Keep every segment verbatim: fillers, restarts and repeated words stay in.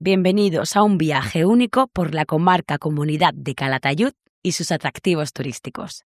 Bienvenidos a un viaje único por la comarca Comunidad de Calatayud y sus atractivos turísticos.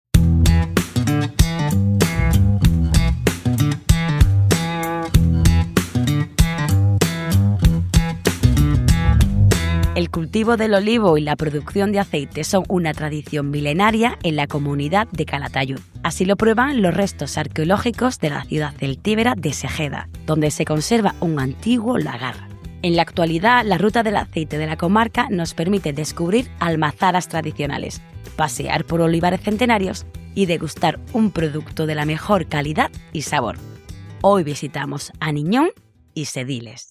El cultivo del olivo y la producción de aceite son una tradición milenaria en la comunidad de Calatayud. Así lo prueban los restos arqueológicos de la ciudad celtíbera de Segeda, donde se conserva un antiguo lagar. En la actualidad, la ruta del aceite de la comarca nos permite descubrir almazaras tradicionales, pasear por olivares centenarios y degustar un producto de la mejor calidad y sabor. Hoy visitamos Aniñón y Sediles.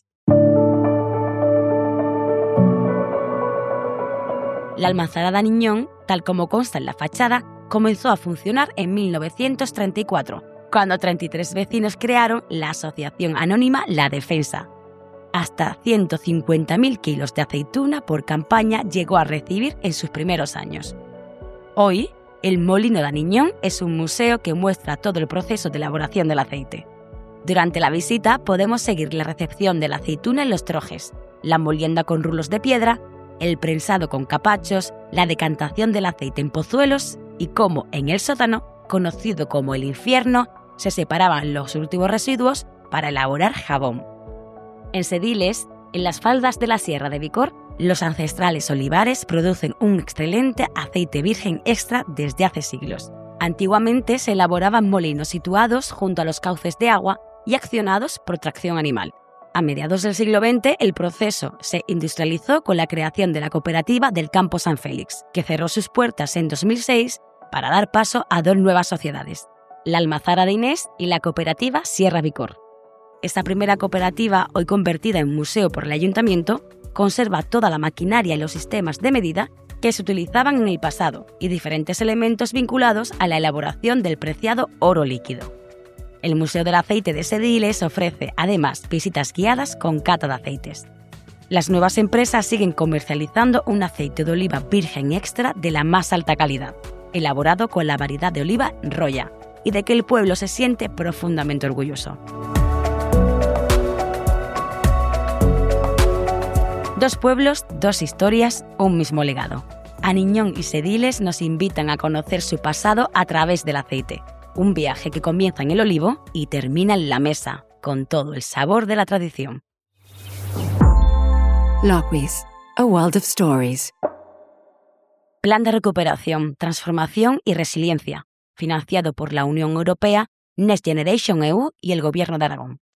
La almazara de Aniñón, tal como consta en la fachada, comenzó a funcionar en mil novecientos treinta y cuatro, cuando treinta y tres vecinos crearon la asociación anónima La Defensa. Hasta ciento cincuenta mil kilos de aceituna por campaña llegó a recibir en sus primeros años. Hoy, el Molino de Aniñón es un museo que muestra todo el proceso de elaboración del aceite. Durante la visita podemos seguir la recepción de la aceituna en los trojes, la molienda con rulos de piedra, el prensado con capachos, la decantación del aceite en pozuelos y cómo en el sótano, conocido como el infierno, se separaban los últimos residuos para elaborar jabón. En Sediles, en las faldas de la Sierra de Vícor, los ancestrales olivares producen un excelente aceite virgen extra desde hace siglos. Antiguamente se elaboraban molinos situados junto a los cauces de agua y accionados por tracción animal. A mediados del siglo veinte, el proceso se industrializó con la creación de la cooperativa del Campo San Félix, que cerró sus puertas en dos mil seis para dar paso a dos nuevas sociedades, la Almazara de Inés y la cooperativa Sierra Vícor. Esta primera cooperativa, hoy convertida en museo por el ayuntamiento, conserva toda la maquinaria y los sistemas de medida que se utilizaban en el pasado y diferentes elementos vinculados a la elaboración del preciado oro líquido. El Museo del Aceite de Sediles ofrece, además, visitas guiadas con cata de aceites. Las nuevas empresas siguen comercializando un aceite de oliva virgen extra de la más alta calidad, elaborado con la variedad de oliva Roya, y de que el pueblo se siente profundamente orgulloso. Dos pueblos, dos historias, un mismo legado. Aniñón y Sediles nos invitan a conocer su pasado a través del aceite. Un viaje que comienza en el olivo y termina en la mesa, con todo el sabor de la tradición. Lockwis, a world of stories. Plan de recuperación, transformación y resiliencia, financiado por la Unión Europea, Next Generation E U y el Gobierno de Aragón.